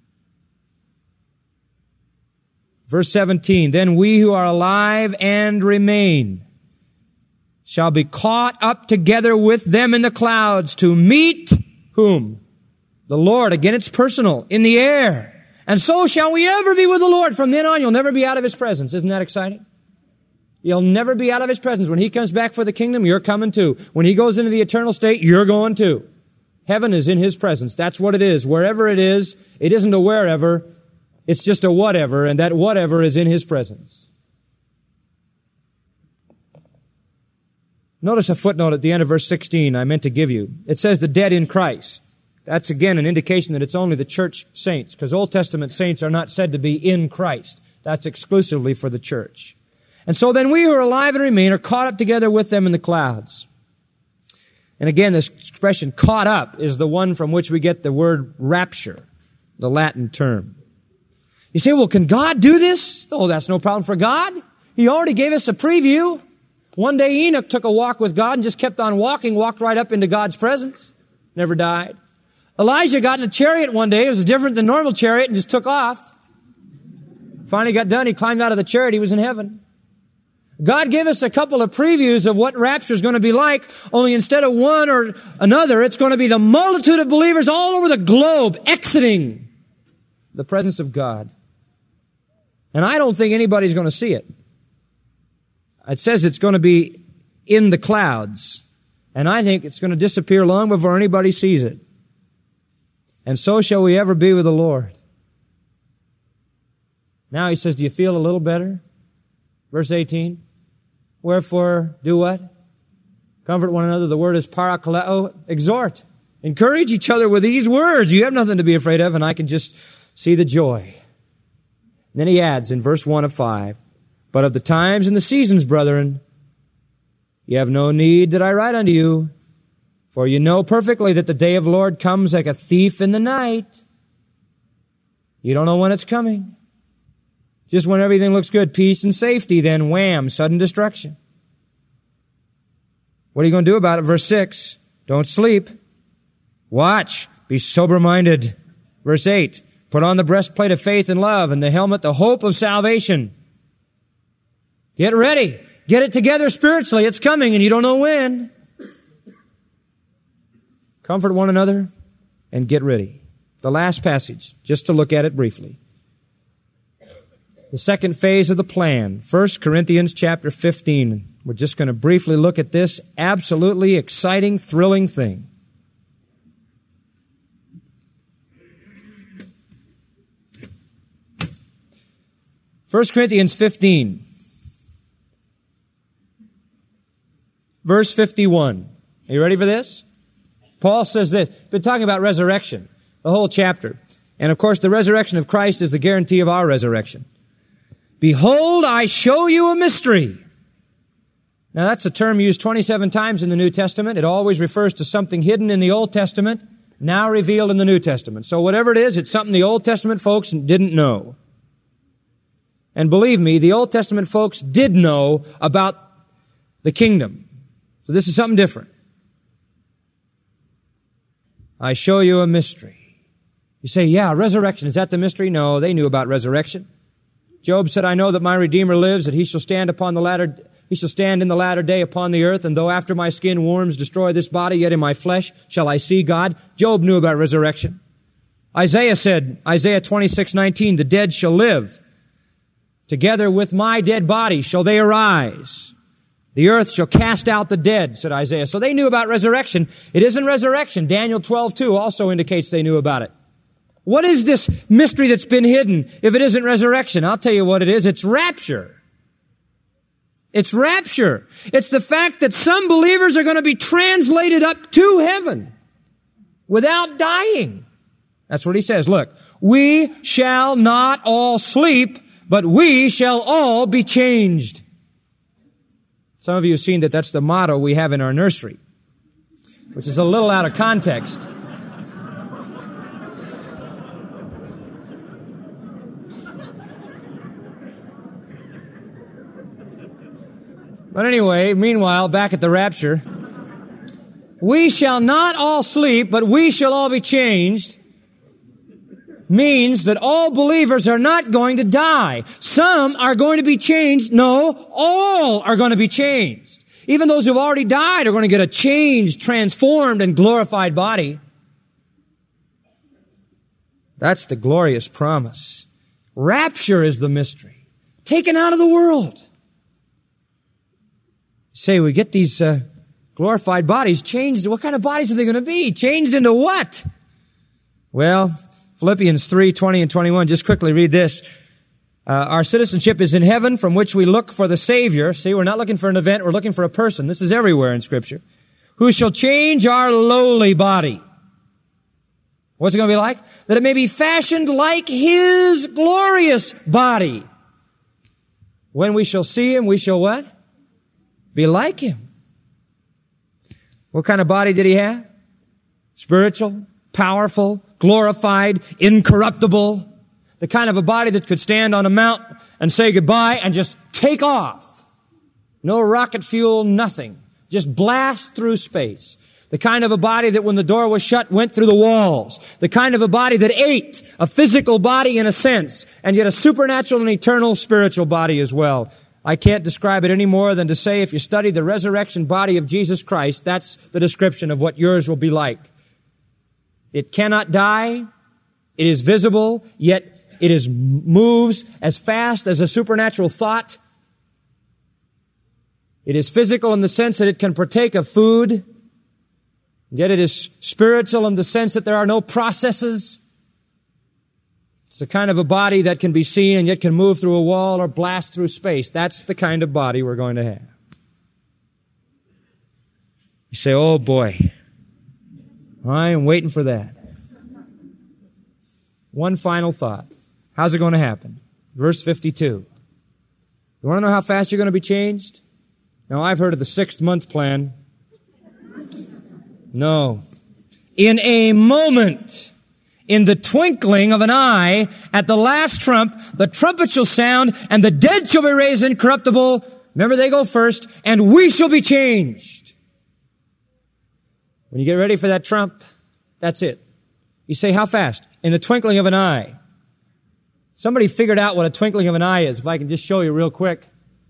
Verse seventeen, then we who are alive and remain shall be caught up together with them in the clouds to meet whom? The Lord. Again, it's personal. In the air. And so shall we ever be with the Lord. From then on, you'll never be out of his presence. Isn't that exciting? You'll never be out of his presence. When he comes back for the kingdom, you're coming too. When he goes into the eternal state, you're going too. Heaven is in his presence. That's what it is. Wherever it is, it isn't a wherever. It's just a whatever, and that whatever is in his presence. Notice a footnote at the end of verse sixteen I meant to give you. It says the dead in Christ. That's again an indication that it's only the church saints, because Old Testament saints are not said to be in Christ. That's exclusively for the church. And so then we who are alive and remain are caught up together with them in the clouds. And again, this expression caught up is the one from which we get the word rapture, the Latin term. You say, well, can God do this? Oh, that's no problem for God. He already gave us a preview. One day Enoch took a walk with God and just kept on walking, walked right up into God's presence, never died. Elijah got in a chariot one day. It was different than normal chariot and just took off. Finally got done. He climbed out of the chariot. He was in heaven. God gave us a couple of previews of what rapture is going to be like, only instead of one or another, it's going to be the multitude of believers all over the globe exiting the presence of God. And I don't think anybody's going to see it. It says it's going to be in the clouds. And I think it's going to disappear long before anybody sees it. And so shall we ever be with the Lord. Now he says, do you feel a little better? Verse eighteen. Wherefore, do what? Comfort one another. The word is parakaleo. Exhort. Encourage each other with these words. You have nothing to be afraid of, and I can just see the joy. And then he adds in verse one of five, but of the times and the seasons, brethren, you have no need that I write unto you, For you know perfectly that the day of the Lord comes like a thief in the night. You don't know when it's coming. Just when everything looks good, peace and safety, then wham, sudden destruction. What are you going to do about it? Verse six, don't sleep. Watch, be sober-minded. Verse eight, put on the breastplate of faith and love and the helmet, the hope of salvation. Get ready. Get it together spiritually. It's coming and you don't know when. Comfort one another and get ready. The last passage, just to look at it briefly. The second phase of the plan, First Corinthians chapter fifteen. We're just going to briefly look at this absolutely exciting, thrilling thing. First Corinthians fifteen, verse fifty-one. Are you ready for this? Paul says this. Been talking about resurrection, the whole chapter. And of course, the resurrection of Christ is the guarantee of our resurrection. Behold, I show you a mystery. Now, that's a term used twenty-seven times in the New Testament. It always refers to something hidden in the Old Testament, now revealed in the New Testament. So whatever it is, it's something the Old Testament folks didn't know. And believe me, the Old Testament folks did know about the kingdom. So this is something different. I show you a mystery. You say, yeah, resurrection, is that the mystery? No, they knew about resurrection. Job said, I know that my Redeemer lives, that he shall stand upon the latter, he shall stand in the latter day upon the earth, and though after my skin worms destroy this body, yet in my flesh shall I see God. Job knew about resurrection. Isaiah said, Isaiah twenty-six nineteen, the dead shall live. Together with my dead body shall they arise. The earth shall cast out the dead, said Isaiah. So they knew about resurrection. It isn't resurrection. Daniel twelve two also indicates they knew about it. What is this mystery that's been hidden if it isn't resurrection? I'll tell you what it is. It's rapture. It's rapture. It's the fact that some believers are going to be translated up to heaven without dying. That's what he says. Look, we shall not all sleep, but we shall all be changed. Some of you have seen that that's the motto we have in our nursery, which is a little out of context. But anyway, meanwhile, back at the rapture, we shall not all sleep, but we shall all be changed, means that all believers are not going to die. Some are going to be changed. No, all are going to be changed. Even those who've already died are going to get a changed, transformed, and glorified body. That's the glorious promise. Rapture is the mystery. Taken out of the world. Say, we get these uh, glorified bodies changed. What kind of bodies are they going to be? Changed into what? Well, Philippians three twenty and twenty-one, just quickly read this. Uh, our citizenship is in heaven, from which we look for the Savior. See, we're not looking for an event, we're looking for a person. This is everywhere in Scripture. Who shall change our lowly body. What's it going to be like? That it may be fashioned like His glorious body. When we shall see Him, we shall what? Be like Him. What kind of body did He have? Spiritual, powerful, glorified, incorruptible. The kind of a body that could stand on a mountain and say goodbye and just take off. No rocket fuel, nothing. Just blast through space. The kind of a body that when the door was shut went through the walls. The kind of a body that ate, a physical body in a sense, and yet a supernatural and eternal spiritual body as well. I can't describe it any more than to say if you study the resurrection body of Jesus Christ, that's the description of what yours will be like. It cannot die. It is visible, yet it is moves as fast as a supernatural thought. It is physical in the sense that it can partake of food. Yet it is spiritual in the sense that there are no processes. It's the kind of a body that can be seen and yet can move through a wall or blast through space. That's the kind of body we're going to have. You say, oh boy, I am waiting for that. One final thought. How's it going to happen? Verse fifty-two. You want to know how fast you're going to be changed? Now, I've heard of the sixth month plan. No. In a moment, in the twinkling of an eye, at the last trump, the trumpet shall sound, and the dead shall be raised incorruptible. Remember, they go first, and we shall be changed. When you get ready for that trump, that's it. You say, how fast? In the twinkling of an eye. Somebody figured out what a twinkling of an eye is, if I can just show you real quick.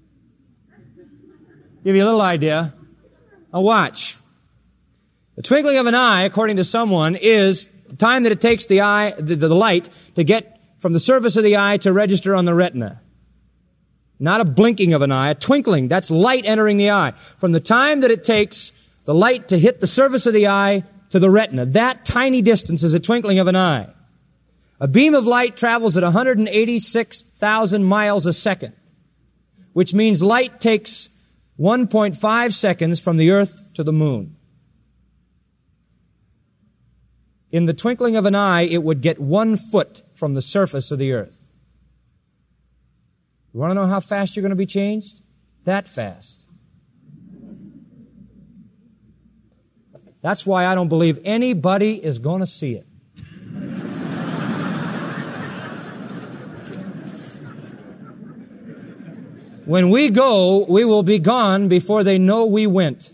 Give you a little idea. Now watch. The twinkling of an eye, according to someone, is the time that it takes the eye, the, the light, to get from the surface of the eye to register on the retina. Not a blinking of an eye, a twinkling. That's light entering the eye. From the time that it takes the light to hit the surface of the eye to the retina, that tiny distance is a twinkling of an eye. A beam of light travels at one hundred eighty-six thousand miles a second, which means light takes one point five seconds from the earth to the moon. In the twinkling of an eye, it would get one foot from the surface of the earth. You want to know how fast you're going to be changed? That fast. That's why I don't believe anybody is going to see it. When we go, we will be gone before they know we went.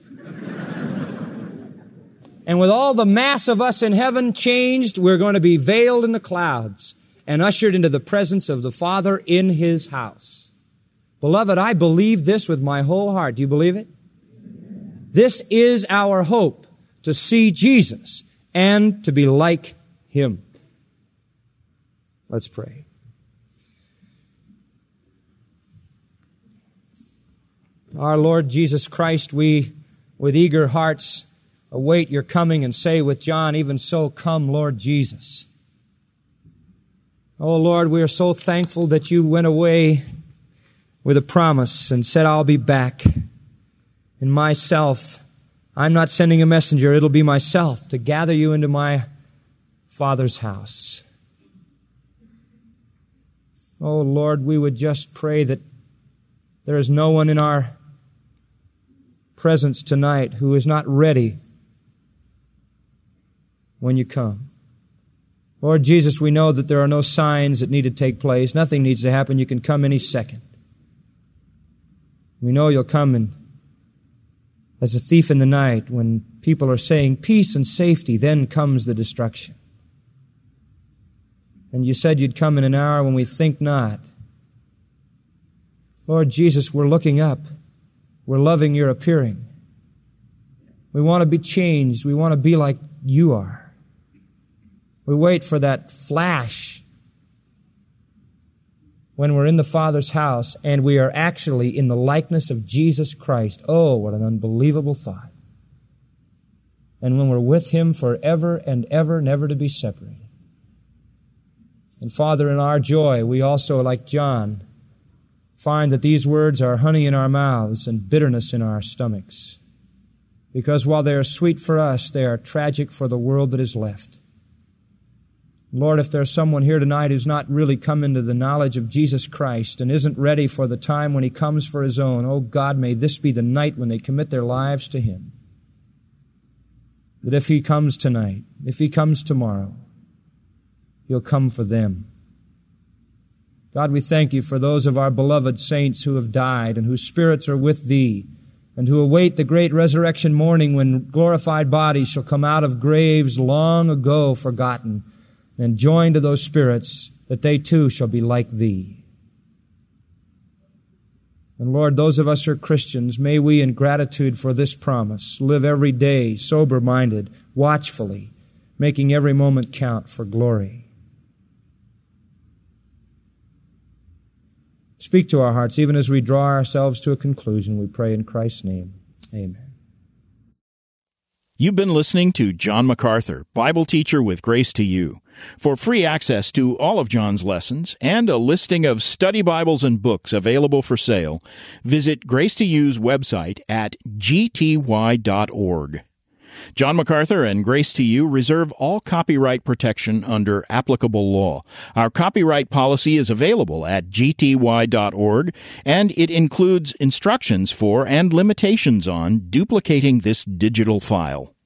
And with all the mass of us in heaven changed, we're going to be veiled in the clouds and ushered into the presence of the Father in His house. Beloved, I believe this with my whole heart. Do you believe it? This is our hope, to see Jesus and to be like Him. Let's pray. Our Lord Jesus Christ, we, with eager hearts, await your coming and say with John, even so, come, Lord Jesus. Oh, Lord, we are so thankful that you went away with a promise and said, I'll be back. In myself, I'm not sending a messenger, it'll be myself to gather you into my Father's house. Oh, Lord, we would just pray that there is no one in our presence tonight who is not ready when you come. Lord Jesus, we know that there are no signs that need to take place. Nothing needs to happen. You can come any second. We know you'll come in as a thief in the night. When people are saying peace and safety, then comes the destruction. And you said you'd come in an hour when we think not. Lord Jesus, we're looking up. We're loving your appearing. We want to be changed. We want to be like you are. We wait for that flash when we're in the Father's house and we are actually in the likeness of Jesus Christ. Oh, what an unbelievable thought. And when we're with Him forever and ever, never to be separated. And Father, in our joy, we also, like John, find that these words are honey in our mouths and bitterness in our stomachs. Because while they are sweet for us, they are tragic for the world that is left. Lord, if there's someone here tonight who's not really come into the knowledge of Jesus Christ and isn't ready for the time when He comes for His own, oh God, may this be the night when they commit their lives to Him. That if He comes tonight, if He comes tomorrow, He'll come for them. God, we thank you for those of our beloved saints who have died and whose spirits are with Thee and who await the great resurrection morning when glorified bodies shall come out of graves long ago forgotten and joined to those spirits, that they too shall be like Thee. And Lord, those of us who are Christians, may we in gratitude for this promise live every day sober-minded, watchfully, making every moment count for glory. Speak to our hearts even as we draw ourselves to a conclusion, we pray in Christ's name. Amen. You've been listening to John MacArthur, Bible teacher with Grace to You. For free access to all of John's lessons and a listing of study Bibles and books available for sale, visit Grace to You's website at g t y dot org. John MacArthur and Grace to You reserve all copyright protection under applicable law. Our copyright policy is available at g t y dot org, and it includes instructions for and limitations on duplicating this digital file.